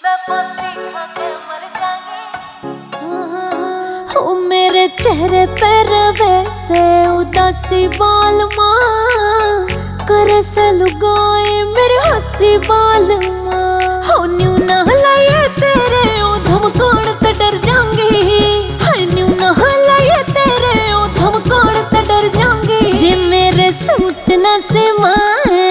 मैं फांसी खा के मर जाऊंगी। ओ मेरे चेहरे पर वैसे उदासी बाल माँ करे से लुगाए मेरे हंसी बाल माँ हो न्यू ना लाये तेरे ओ धमकान ते डर जाऊंगी। हाय न्यू ना लाये तेरे ओ धमकान ते डर जाऊंगी। जे मेरे सूट ना से माए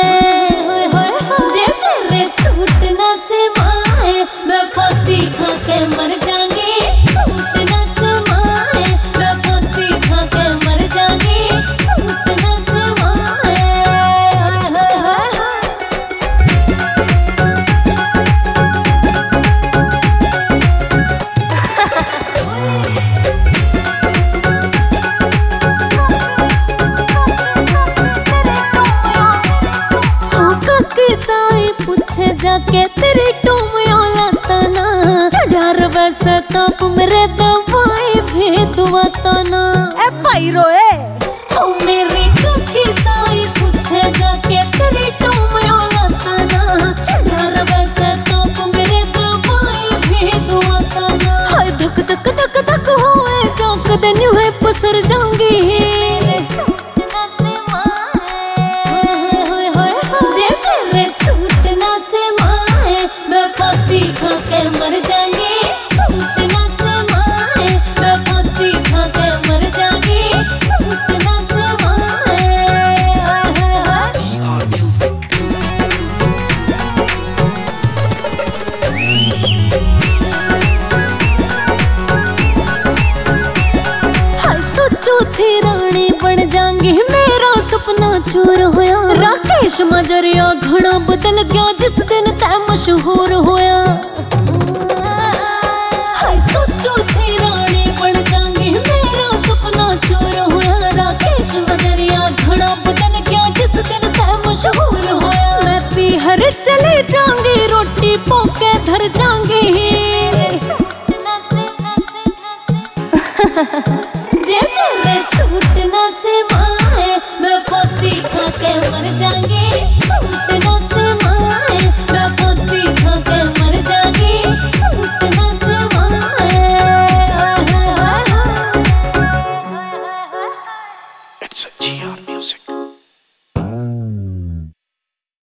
जे मेरे सूट ना से माए मैं फांसी खा के मर जाऊंगी। सूट ना से माए मैं फांसी खा के मर जाऊंगी। सूट ना से माए पूछे जाके तेरे टूमियों लाता ना चढ़ार वैसे काप मेरे दवाई भी दुआता ना ए भाई रोए ओ मेरी काकी ताई पूछे जाके तेरे टूमियों लाता ना चढ़ार वैसे काप मेरे दवाई भी दुआता ना। हाय धक धक धक धक होए जाक दे न्यू है पसर जाऊंगी। फांसी खा के मर जाएंगे। सूट ना से माए मैं फांसी खा के मर जाएंगे। सूट ना से माए हाय सोचो थी रानी बन जाएंगी मेरा सपना चूर होया। राकेश मजरिया घड़ा बदल गया जिस दिन तै मशहूर होया। हाय सोचो थी रानी बन जाएंगी मेरा सपना चूर होया। राकेश मजरिया घड़ा बदल गया जिस दिन तै मशहूर होया। मैं पीहर चली जाऊंगी रोटी पोके धर जाऊंगी। जे मेरे सूट ना से